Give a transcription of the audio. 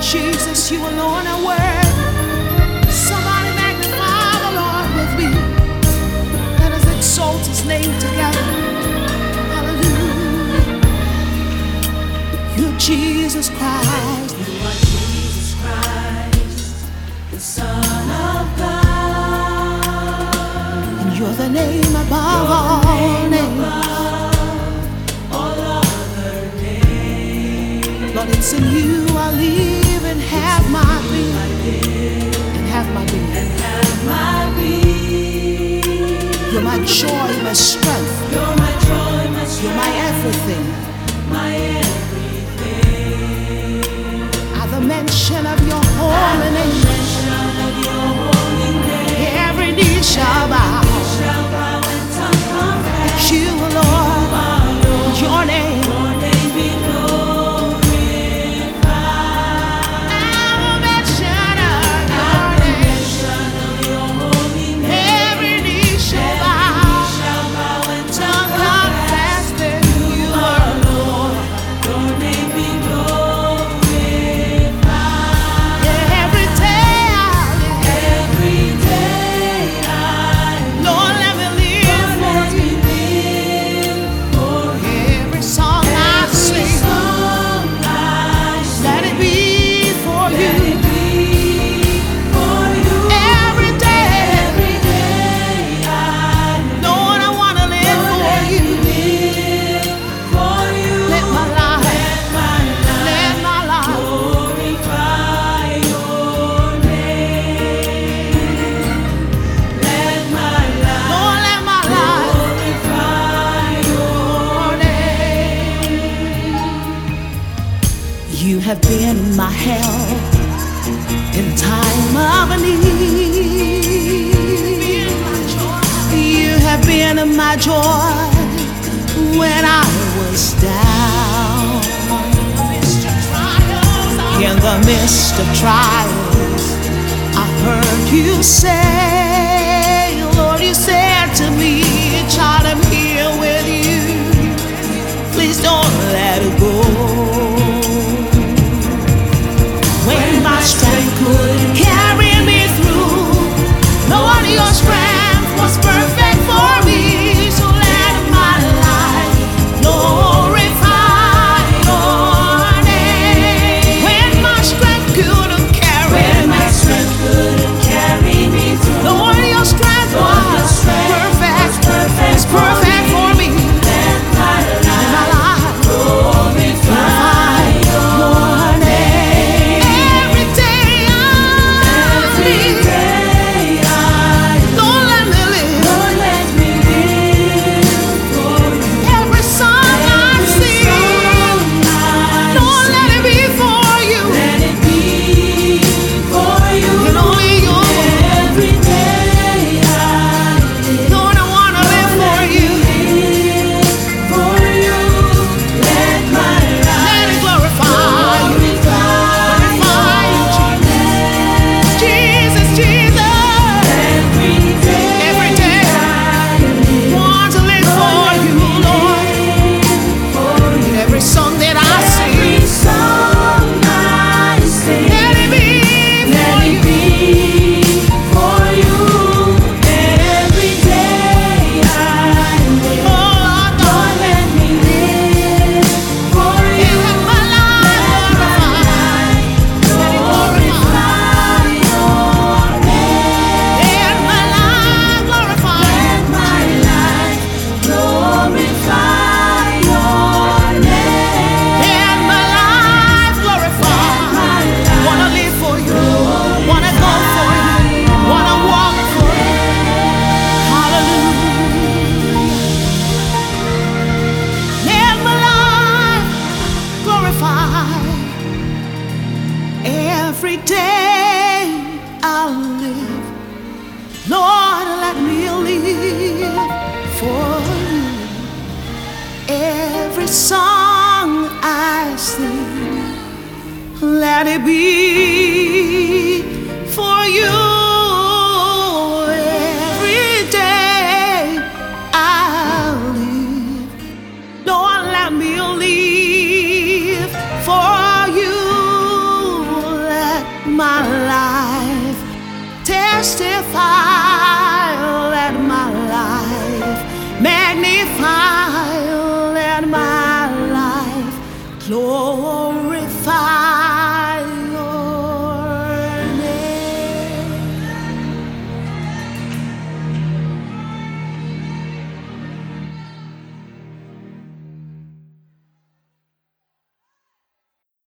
Jesus, you alone are worthy. Somebody magnify the Lord with me. Let us exalt his name together. Hallelujah. You're Jesus Christ. You are Jesus Christ, the Son of God. And you're the name above all names. All other names. Lord, it's in you I live and have my being. And have my being. You're my joy, my strength. You're my joy, my strength. You're my everything. My everything. At the mention of your holy name, every knee shall bow. And tongue confess. That you, Lord, your name. Your name be glorified. At the mention of your holy name, every knee shall bow. And Tongue confess that you are Lord. your name be glorified. Every day I live, Every day I Lord, let me live for you. Every song I sing, let it be for you. Every day, Lord, I want to live for you. Let my life glorify your name. Let my life Lord, let my life glorify your name. You have been my help in time of need. You have been my joy when I was down. In the midst of trials, I heard you say, Lord, you said to me, child, I'm here with you. Please don't let it go. When my strength couldn't carry me through, Lord, your strength was perfect for me. So let my life glorify your name. When my strength couldn't carry me through, Lord, your strength was perfect. It's perfect for me. Let my life glorify your name. Every day I live, Lord, let me live. Every song I sing, Lord, let it be for you. And only you. Lord, I want to live for you. Let it glorify you. Glorify you, Jesus. Jesus. Every day I want to live for you, Lord. In every song that I sing, let it be for you. Oh, Lord, let my life glorify. Let my life glorify. Let my life glorify. Wanna live for you. Wanna go for you. Wanna walk for you. Hallelujah. Let my life glorify. Every day I'll live. Lord, let me live for you. Every song I sing, let it be for you. Every day I'll live. Lord, let me live for you. my life testify, let my life magnify, let my life glorify.